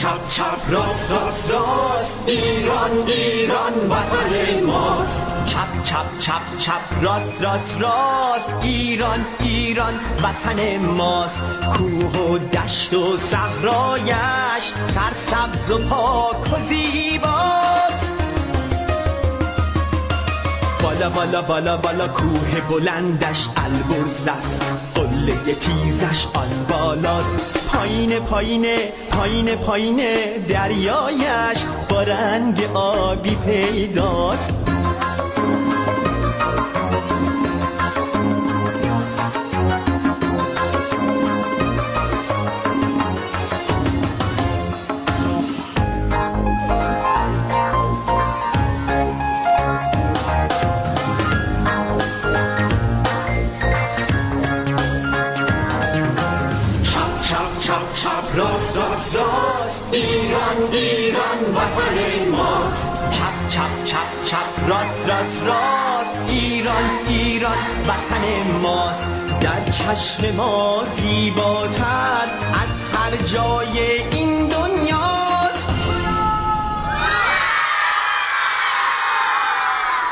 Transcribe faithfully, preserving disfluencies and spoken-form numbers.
چپ چپ راست راست راست ایران ایران وطن ماست. چپ چپ چپ چپ راست راست راست ایران ایران وطن ماست. کوه و دشت و صحرایش سرسبز و پاک و زیباست. بالا بالا بالا بالا کوه بلندش البرز است، قله تیزش آن بالاست. پایین پایین پایین پایین دریایش با رنگ آبی پیداست. راست راست راست ایران ایران وطن ماست. چپ چپ چپ چپ راست راست راست ایران ایران وطن ماست. در چشم ما زیباتر از هر جای این